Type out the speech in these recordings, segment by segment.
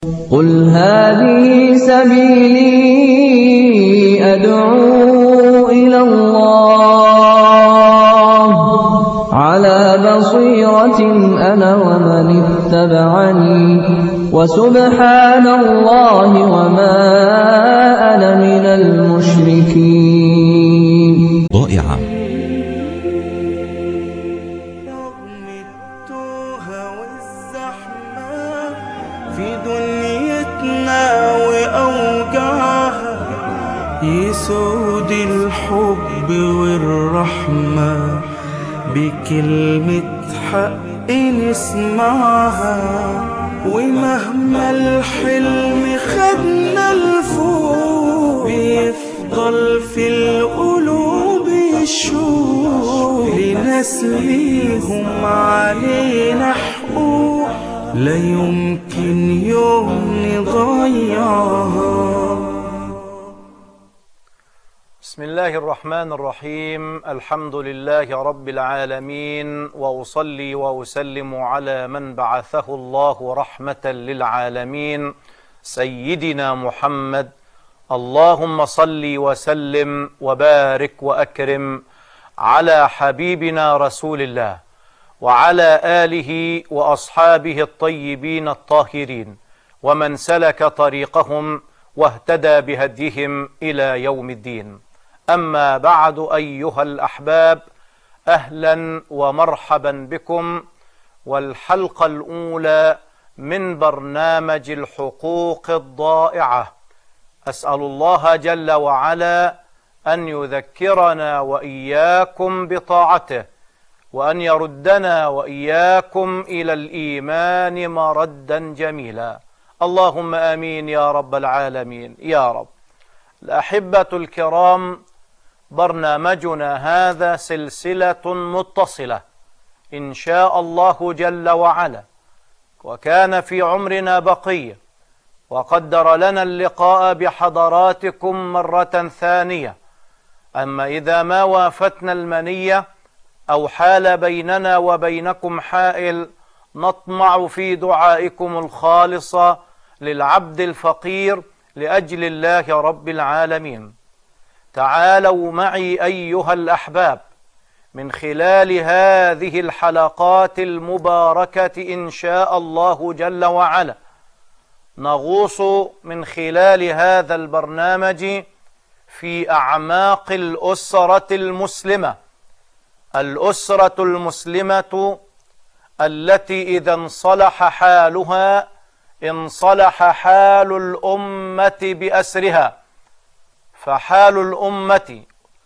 قُلْ هَٰذِهِ سَبِيلِي أَدْعُو إِلَى اللَّهِ ۚ عَلَىٰ بَصِيرَةٍ أَنَا وَمَنِ اتَّبَعَنِي ۖ وَسُبْحَانَ اللَّهِ وَمَا أَنَا مِنَ الْمُشْرِكِينَ. ضائعة. رغم التوهة والزحمة في دنيتنا وأوجاعها، يسود الحب والرحمة بكلمة حق نسمعها. ومهما الحلم خدنا لفوق، بيفضل في القلوب الشوق لناس ليهم علينا حقوق، لا يمكن يوم نضيعها. بسم الله الرحمن الرحيم. الحمد لله رب العالمين، وأصلي وأسلم على من بعثه الله رحمة للعالمين سيدنا محمد. اللهم صل وسلم وبارك وأكرم على حبيبنا رسول الله وعلى آله وأصحابه الطيبين الطاهرين، ومن سلك طريقهم واهتدى بهديهم إلى يوم الدين. أما بعد، أيها الأحباب، أهلا ومرحبا بكم، والحلقة الأولى من برنامج الحقوق الضائعة. أسأل الله جل وعلا أن يذكرنا وإياكم بطاعته، وأن يردنا وإياكم إلى الإيمان مردا جميلا. اللهم آمين يا رب العالمين يا رب. الأحبة الكرام، برنامجنا هذا سلسلة متصلة إن شاء الله جل وعلا، وكان في عمرنا بقية، وقدر لنا اللقاء بحضراتكم مرة ثانية. أما إذا ما وافتنا المنية أو حال بيننا وبينكم حائل، نطمع في دعائكم الخالصة للعبد الفقير لأجل الله رب العالمين. تعالوا معي أيها الأحباب من خلال هذه الحلقات المباركة إن شاء الله جل وعلا، نغوص من خلال هذا البرنامج في أعماق الأسرة المسلمة، الأسرة المسلمة التي إذا انصلح حالها انصلح حال الأمة بأسرها، فحال الأمة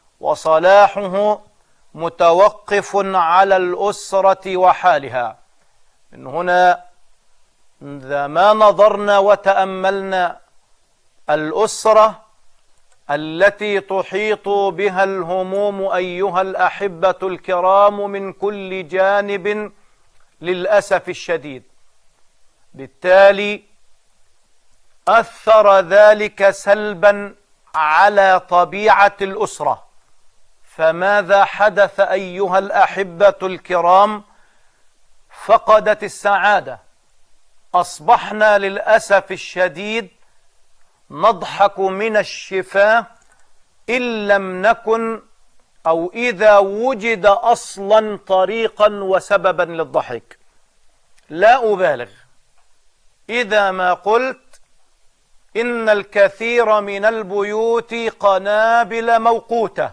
وصلاحه متوقف على الأسرة وحالها. من هنا إذا ما نظرنا وتأملنا الأسرة التي تحيط بها الهموم أيها الأحبة الكرام من كل جانب للأسف الشديد، بالتالي أثر ذلك سلبا على طبيعة الأسرة. فماذا حدث أيها الأحبة الكرام؟ فقدت السعادة. أصبحنا للأسف الشديد نضحك من الشفاه إن لم نكن أو إذا وجد أصلا طريقا وسببا للضحك. لا أبالغ إذا ما قلت إن الكثير من البيوت قنابل موقوتة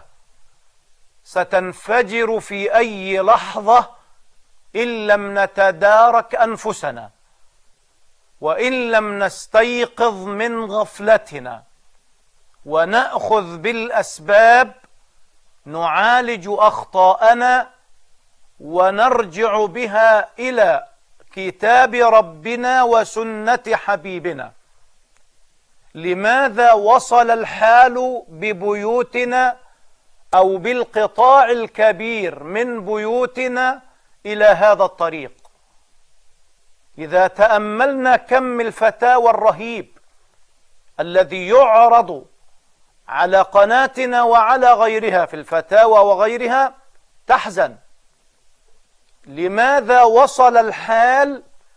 ستنفجر في أي لحظة إن لم نتدارك أنفسنا، وإن لم نستيقظ من غفلتنا ونأخذ بالأسباب، نعالج أخطاءنا ونرجع بها إلى كتاب ربنا وسنة حبيبنا. لماذا وصل الحال ببيوتنا أو بالقطاع الكبير من بيوتنا إلى هذا الطريق؟ إذا تأملنا كم الفتاوى الرهيب الذي يعرض على قناتنا وعلى غيرها في الفتاوى وغيرها، تحزن. لماذا وصل الحال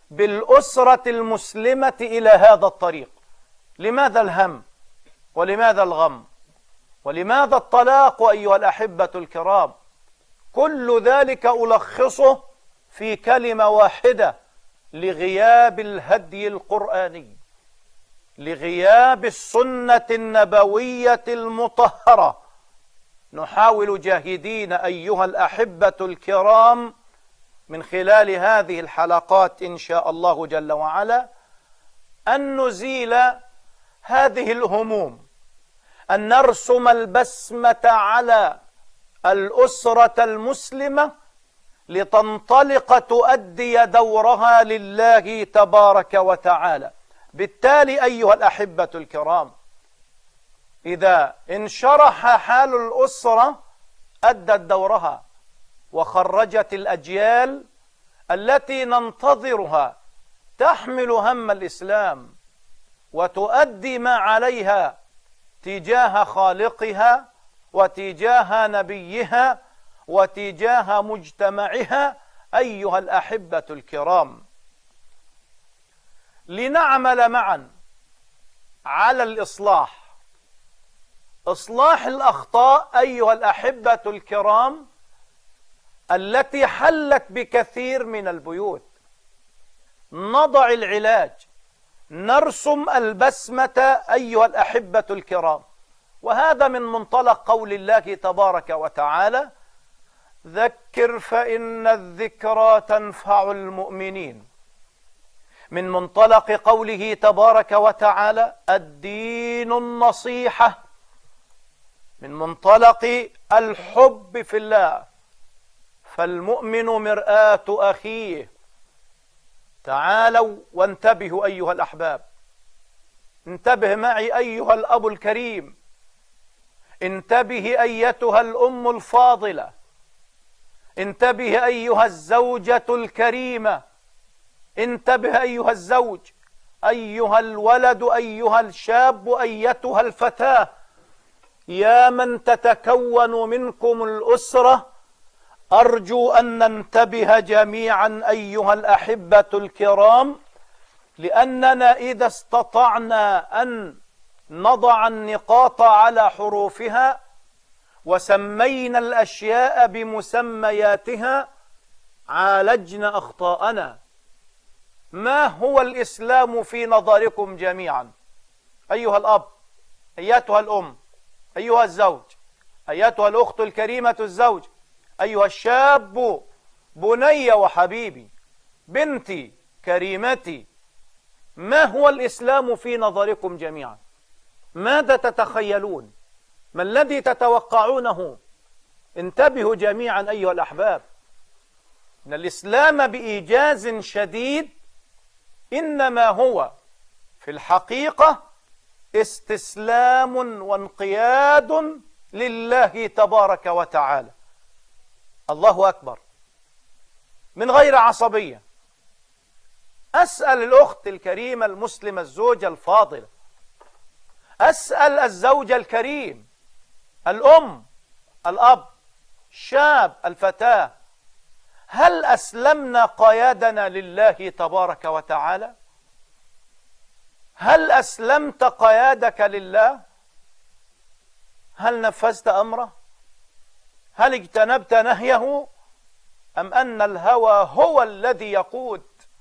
بالأسرة المسلمة إلى هذا الطريق. لماذا الهم ولماذا الغم ولماذا الطلاق أيها الأحبة الكرام؟ كل ذلك ألخصه في كلمة واحدة: لغياب الهدي القرآني، لغياب السنة النبوية المطهرة. نحاول جاهدين أيها الأحبة الكرام من خلال هذه الحلقات إن شاء الله جل وعلا أن نزيل هذه الهموم، أن نرسم البسمة على الأسرة المسلمة لتنطلق تؤدي دورها لله تبارك وتعالى. بالتالي أيها الأحبة الكرام، إذا انشرح حال الأسرة أدت دورها وخرجت الأجيال التي ننتظرها تحمل هم الإسلام وتؤدي ما عليها تجاه خالقها وتجاه نبيها وتجاه مجتمعها. أيها الأحبة الكرام، لنعمل معا على إصلاح الأخطاء أيها الأحبة الكرام التي حلت بكثير من البيوت. نضع العلاج، نرسم البسمة أيها الأحبة الكرام، وهذا من منطلق قول الله تبارك وتعالى: ذكر فإن الذكرى تنفع المؤمنين. من منطلق قوله تبارك وتعالى: الدين النصيحة. من منطلق الحب في الله، فالمؤمن مرآة أخيه. تعالوا وانتبهوا أيها الأحباب، انتبه معي أيها الأب الكريم، انتبه أيتها الأم الفاضلة، انتبه أيها الزوجة الكريمة، انتبه أيها الزوج، أيها الولد، أيها الشاب، أيتها الفتاة، يا من تتكون منكم الأسرة. أرجو أن ننتبه جميعا أيها الأحبة الكرام، لأننا إذا استطعنا أن نضع النقاط على حروفها وسمينا الأشياء بمسمياتها عالجنا أخطاءنا. ما هو الإسلام في نظركم جميعا أيها الأب، أيتها الأم، أيها الزوج، أيتها الأخت الكريمة الزوج، أيها الشاب، بني وحبيبي، بنتي كريمتي، ما هو الإسلام في نظركم جميعا؟ ماذا تتخيلون؟ ما الذي تتوقعونه؟ انتبهوا جميعا أيها الأحباب، إن الإسلام بإيجاز شديد إنما هو في الحقيقة استسلام وانقياد لله تبارك وتعالى. الله أكبر، من غير عصبية. أسأل الأخت الكريمة المسلمة الزوجة الفاضلة، أسأل الزوج الكريم، الأم، الأب، الشاب، الفتاة، هل أسلمنا قيادنا لله تبارك وتعالى؟ هل أسلمت قيادك لله؟ هل نفذت أمره؟ هل اجتنبت نهيه؟ أم أن الهوى هو الذي يقود؟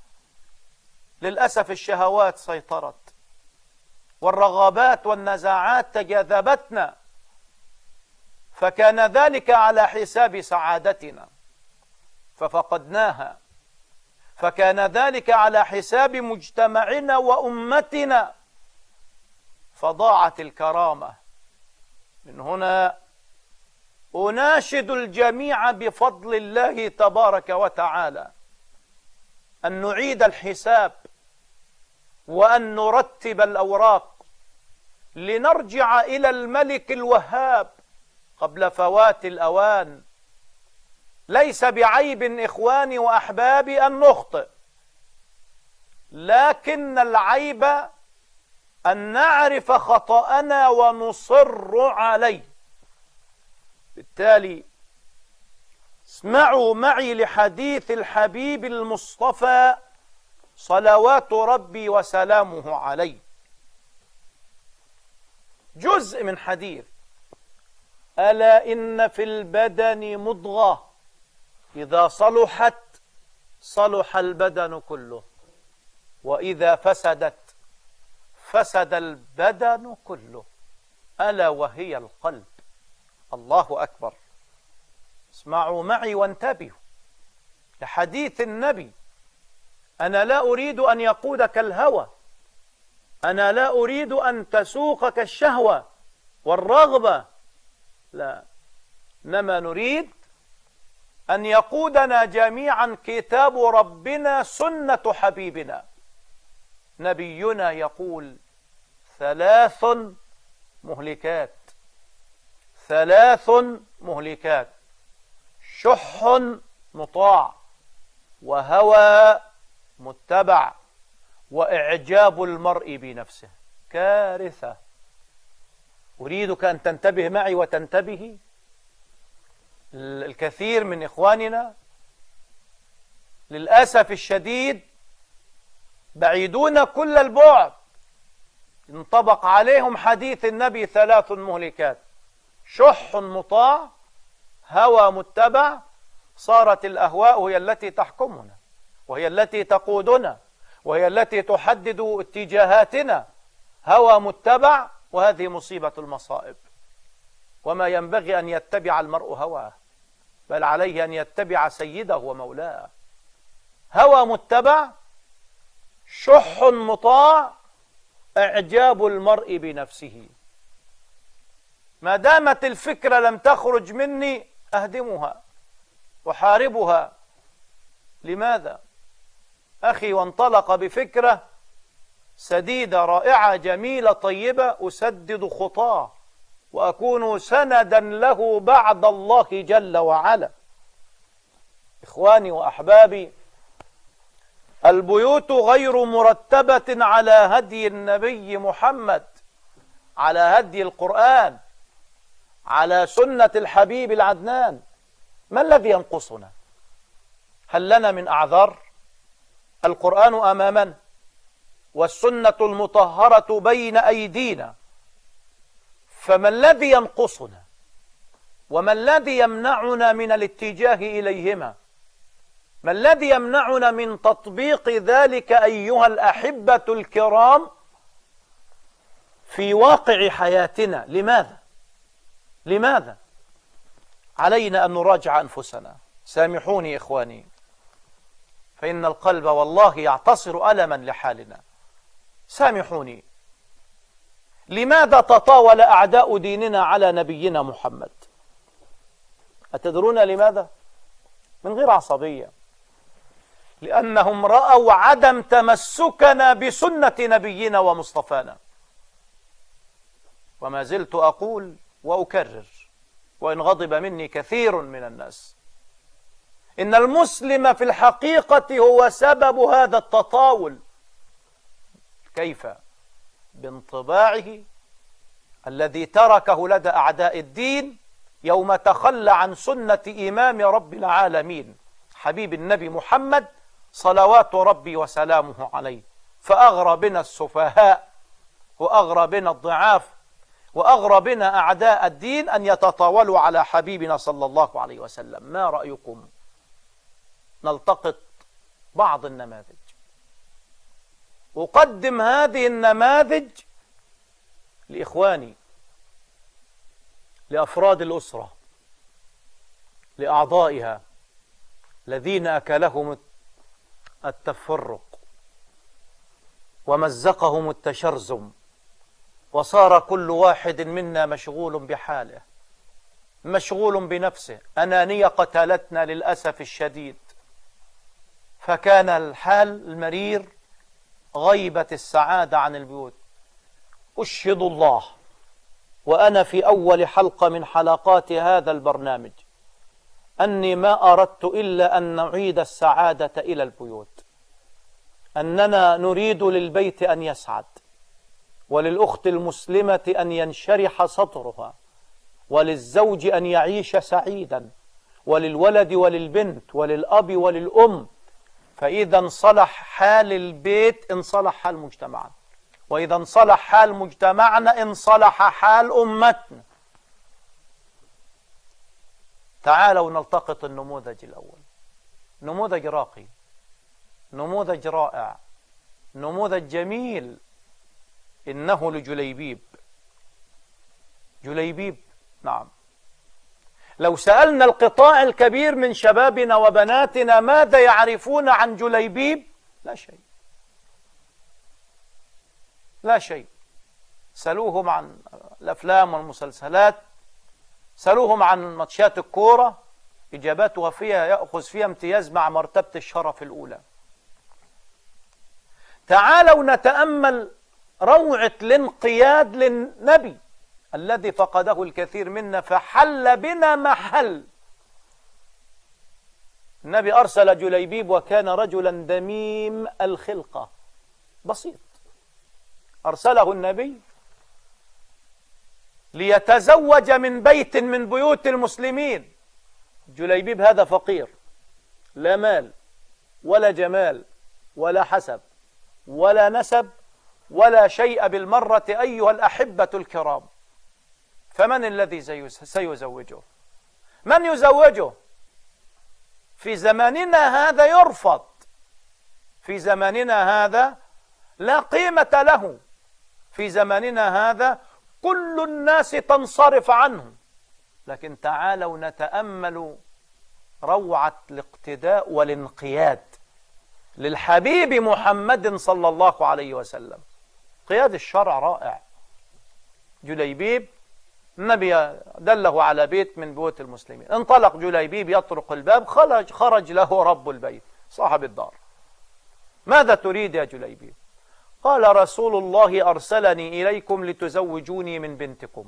للأسف الشهوات سيطرت، والرغبات والنزاعات تجاذبتنا، فكان ذلك على حساب سعادتنا ففقدناها، فكان ذلك على حساب مجتمعنا وأمتنا فضاعت الكرامة. من هنا أناشد الجميع بفضل الله تبارك وتعالى أن نعيد الحساب وأن نرتب الأوراق لنرجع إلى الملك الوهاب قبل فوات الأوان. ليس بعيب إخواني وأحبابي أن نخطئ، لكن العيب أن نعرف خطأنا ونصر عليه. بالتالي اسمعوا معي لحديث الحبيب المصطفى صلوات ربي وسلامه عليه. جزء من حديث: ألا إن في البدن مضغة إذا صلحت صلح البدن كله، وإذا فسدت فسد البدن كله، ألا وهي القلب. الله أكبر. اسمعوا معي وانتبهوا لحديث النبي: أنا لا أريد أن يقودك الهوى، أنا لا أريد أن تسوقك الشهوة والرغبة، لا، إنما نريد أن يقودنا جميعا كتاب ربنا سنة حبيبنا. نبينا يقول: 3 مهلكات، 3 مهلكات: شح مطاع، وهوى متبع، وإعجاب المرء بنفسه. كارثة. أريدك أن تنتبه معي وتنتبهي. الكثير من إخواننا للأسف الشديد بعيدون كل البعد، انطبق عليهم حديث النبي: 3 مهلكات: شح مطاع، هوى متبع. صارت الأهواء هي التي تحكمنا، وهي التي تقودنا، وهي التي تحدد اتجاهاتنا. هوى متبع، وهذه مصيبة المصائب. وما ينبغي أن يتبع المرء هواه، بل عليه أن يتبع سيده ومولاه. هوى متبع، شح مطاع، إعجاب المرء بنفسه. ما دامت الفكرة لم تخرج مني أهدمها وحاربها. لماذا؟ أخي وانطلق بفكرة سديدة رائعة جميلة طيبة، أسدد خطاه وأكون سندا له بعد الله جل وعلا. إخواني وأحبابي، البيوت غير مرتبة على هدي النبي محمد، على هدي القرآن، على سنة الحبيب العدنان. ما الذي ينقصنا؟ هل لنا من أعذار؟ القرآن أمامنا، والسنة المطهرة بين أيدينا، فما الذي ينقصنا؟ وما الذي يمنعنا من الاتجاه إليهما؟ ما الذي يمنعنا من تطبيق ذلك أيها الأحبة الكرام في واقع حياتنا؟ لماذا؟ علينا أن نراجع أنفسنا. سامحوني إخواني، فإن القلب والله يعتصر ألما لحالنا. سامحوني، لماذا تطاول أعداء ديننا على نبينا محمد؟ أتدرون لماذا؟ من غير عصبية، لأنهم رأوا عدم تمسكنا بسنة نبينا ومصطفانا. وما زلت أقول وأكرر، وإن غضب مني كثير من الناس، إن المسلم في الحقيقة هو سبب هذا التطاول. كيف؟ بانطباعه الذي تركه لدى أعداء الدين يوم تخلى عن سنة إمام رب العالمين حبيب النبي محمد صلوات ربي وسلامه عليه. فأغرى بنا السفهاء، وأغرى بنا الضعاف، وأغرى بنا أعداء الدين أن يتطاولوا على حبيبنا صلى الله عليه وسلم. ما رأيكم نلتقط بعض النماذج؟ أقدم هذه النماذج لإخواني، لأفراد الأسرة، لأعضائها الذين أكلهم التفرق ومزقهم التشرذم، وصار كل واحد منا مشغول بحاله، مشغول بنفسه. أنانية قتلتنا للأسف الشديد، فكان الحال المرير غيبة السعادة عن البيوت. أشهد الله وأنا في أول حلقة من حلقات هذا البرنامج أني ما أردت إلا أن نعيد السعادة إلى البيوت، أننا نريد للبيت أن يسعد، وللأخت المسلمة أن ينشرح صدرها، وللزوج أن يعيش سعيدا، وللولد وللبنت وللأب وللأم فإذا انصلح حال البيت انصلح حال مجتمعنا، وإذا انصلح حال مجتمعنا انصلح حال أمتنا. تعالوا نلتقط النموذج الأول، نموذج راقي، نموذج رائع، نموذج جميل، إنه لجليبيب. جليبيب، نعم. لو سألنا القطاع الكبير من شبابنا وبناتنا ماذا يعرفون عن جليبيب، لا شيء، لا شيء. سألوهم عن الأفلام والمسلسلات، سألوهم عن ماتشات الكورة، إجاباتها فيها يأخذ فيها امتياز مع مرتبة الشرف الأولى. تعالوا نتأمل روعة الانقياد للنبي الذي فقده الكثير منا، فحل بنا محل. النبي أرسل جليبيب وكان رجلا دميم الخلقة، بسيط. أرسله النبي ليتزوج من بيت من بيوت المسلمين. جليبيب هذا فقير، لا مال ولا جمال ولا حسب ولا نسب ولا شيء بالمرة أيها الأحبة الكرام. فمن الذي سيزوجه؟ من يزوجه؟ في زماننا هذا يرفض، في زماننا هذا لا قيمة له، في زماننا هذا كل الناس تنصرف عنه. لكن تعالوا نتأمل روعة الاقتداء والانقياد للحبيب محمد صلى الله عليه وسلم. قياد الشرع رائع. جليبيب النبي دله على بيت من بيوت المسلمين، انطلق جليبيب يطرق الباب، خرج له رب البيت صاحب الدار. ماذا تريد يا جليبيب؟ قال رسول الله أرسلني إليكم لتزوجوني من بنتكم.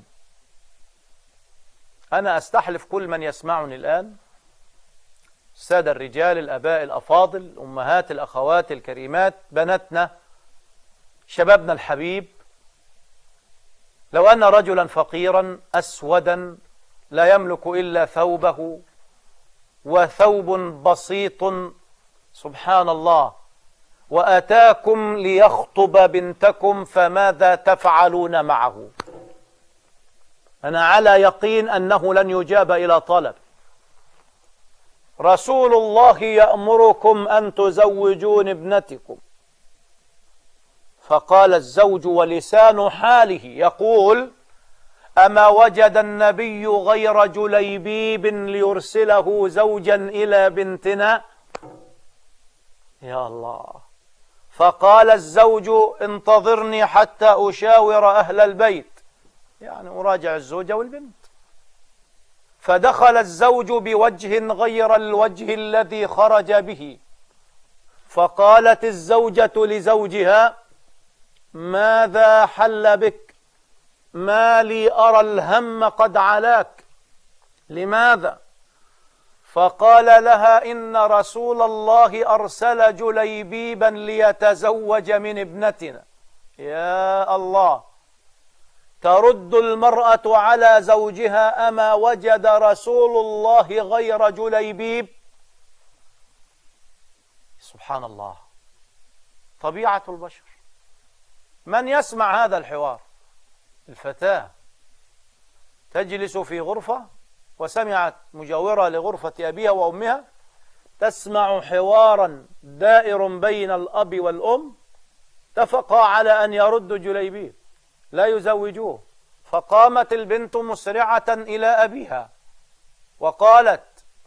أنا أستحلف كل من يسمعني الآن، السادة الرجال، الأباء الأفاضل، الأمهات، الأخوات الكريمات، بناتنا، شبابنا الحبيب، لو أن رجلا فقيرا أسودا لا يملك إلا ثوبه وثوب بسيط، سبحان الله، وأتاكم ليخطب بنتكم، فماذا تفعلون معه؟ أنا على يقين أنه لن يجاب إلى طلب. رسول الله يأمركم أن تزوجون ابنتكم. فقال الزوج ولسان حاله يقول: أما وجد النبي غير جليبيب ليرسله زوجا إلى بنتنا؟ يا الله. فقال الزوج: انتظرني حتى أشاور أهل البيت، يعني أراجع الزوجة والبنت. فدخل الزوج بوجه غير الوجه الذي خرج به. فقالت الزوجة لزوجها: ماذا حل بك؟ ما لي أرى الهم قد علاك، لماذا؟ فقال لها: إن رسول الله أرسل جليبيبا ليتزوج من ابنتنا. يا الله، ترد المرأة على زوجها: أما وجد رسول الله غير جليبيب؟ سبحان الله، طبيعة البشر. من يسمع هذا الحوار؟ الفتاة تجلس في غرفة وسمعت مجاورة لغرفة أبيها وأمها، تسمع حوارا دائر بين الأب والأم، اتفقا على أن يردوا جليبيب، لا يزوجوه. فقامت البنت مسرعة إلى أبيها وقالت: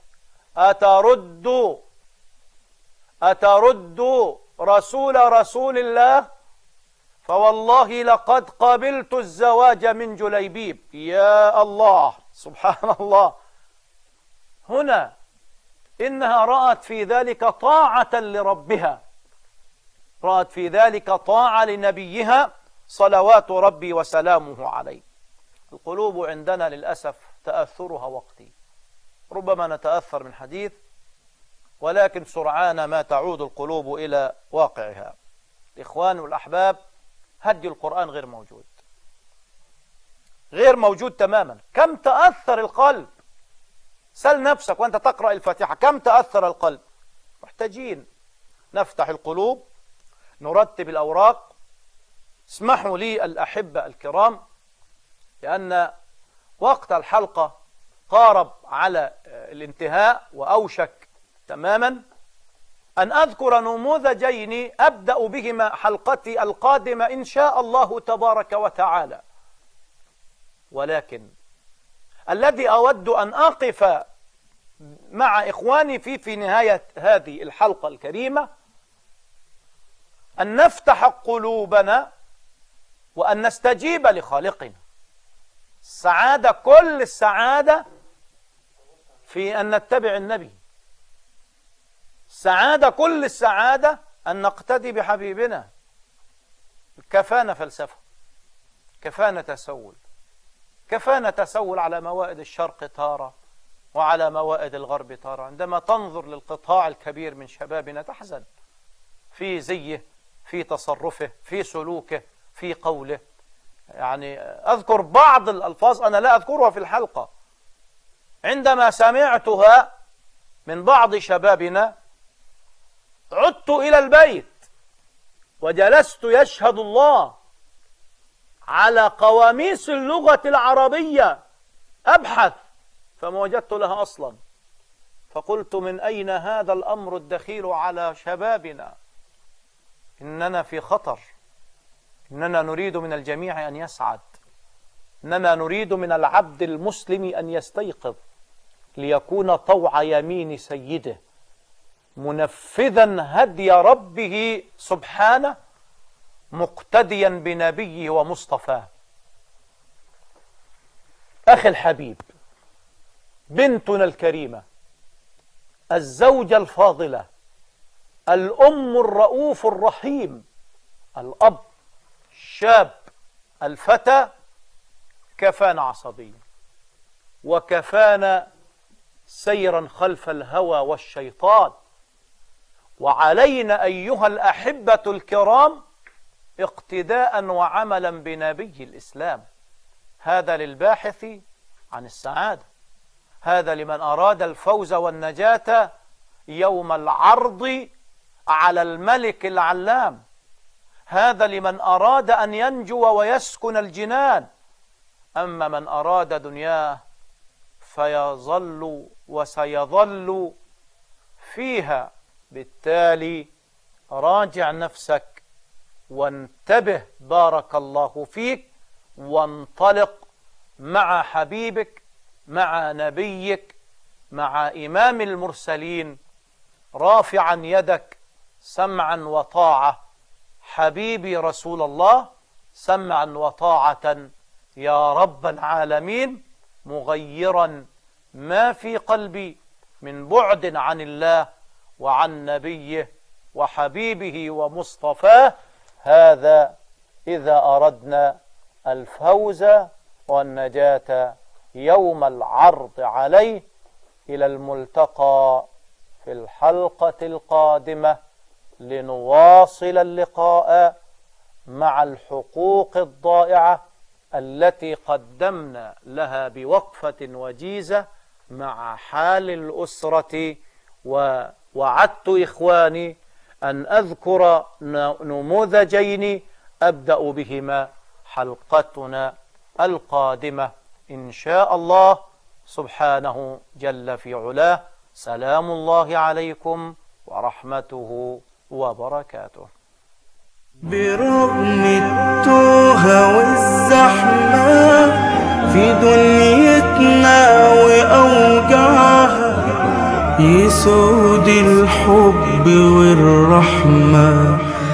أترد رسول الله؟ فوالله لقد قبلت الزواج من جليبيب. يا الله، سبحان الله. هنا إنها رأت في ذلك طاعة لربها، رأت في ذلك طاعة لنبيها صلوات ربي وسلامه عليه. القلوب عندنا للأسف تأثرها وقتي، ربما نتأثر من حديث، ولكن سرعان ما تعود القلوب إلى واقعها. الإخوان والأحباب، هدي القرآن غير موجود، غير موجود تماما. كم تأثر القلب؟ سل نفسك وأنت تقرأ الفاتحة، كم تأثر القلب؟ محتاجين نفتح القلوب، نرتب الأوراق. اسمحوا لي الأحبة الكرام، لأن وقت الحلقة قارب على الانتهاء وأوشك تماما، أن أذكر نموذجين أبدأ بهما حلقتي القادمة إن شاء الله تبارك وتعالى. ولكن الذي أود أن أقف مع إخواني في نهاية هذه الحلقة الكريمة، أن نفتح قلوبنا وأن نستجيب لخالقنا. السعادة، كل السعادة في أن نتبع النبي. السعادة، كل السعادة أن نقتدي بحبيبنا. كفانا فلسفة، كفانا تسول، كفانا تسول على موائد الشرق تارة وعلى موائد الغرب تارة. عندما تنظر للقطاع الكبير من شبابنا تحزن في زيه، في تصرفه، في سلوكه، في قوله. يعني أذكر بعض الألفاظ أنا لا أذكرها في الحلقة، عندما سمعتها من بعض شبابنا عدت إلى البيت وجلست يشهد الله على قواميس اللغة العربية أبحث، فما وجدت لها أصلا. فقلت من أين هذا الأمر الدخيل على شبابنا؟ إننا في خطر، إننا نريد من الجميع أن يسعد، إننا نريد من العبد المسلم أن يستيقظ ليكون طوع يمين سيده، منفذا هدي ربه سبحانه، مقتديا بنبيه ومصطفاه. أخي الحبيب، بنتنا الكريمة، الزوجة الفاضلة، الأم الرؤوف الرحيم، الأب الشاب الفتى، كفانا عصبيا وكفانا سيرا خلف الهوى والشيطان. وعلينا أيها الأحبة الكرام اقتداء وعملا بنبي الإسلام. هذا للباحث عن السعادة، هذا لمن أراد الفوز والنجاة يوم العرض على الملك العلام، هذا لمن أراد أن ينجو ويسكن الجنان. أما من أراد دنياه فيظل وسيظل فيها. بالتالي راجع نفسك وانتبه بارك الله فيك، وانطلق مع حبيبك، مع نبيك، مع إمام المرسلين، رافعا يدك سمعا وطاعة. حبيبي رسول الله، سمعا وطاعة يا رب العالمين، مغيرا ما في قلبي من بعد عن الله وعن نبيه وحبيبه ومصطفاه. هذا إذا أردنا الفوز والنجاة يوم العرض عليه. إلى الملتقى في الحلقة القادمة لنواصل اللقاء مع الحقوق الضائعة التي قدمنا لها بوقفة وجيزة مع حال الأسرة. ووعدت إخواني أن أذكر نموذجين أبدأ بهما حلقتنا القادمة إن شاء الله سبحانه جل في علاه. سلام الله عليكم ورحمته وبركاته. برغم التوه والزحمة في دنيتنا وأوجاعها، يسود الحب والرحمة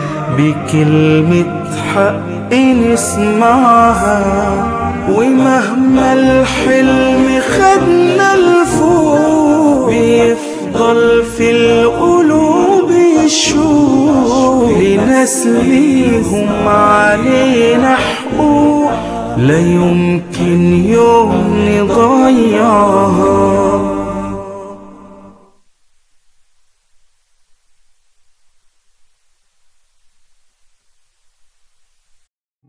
بكلمة حق نسمعها. ومهما الحلم خدنا لفوق، بيفضل في القلوب الشوق لناس ليهم علينا حقوق، لا يمكن يوم نضيعها.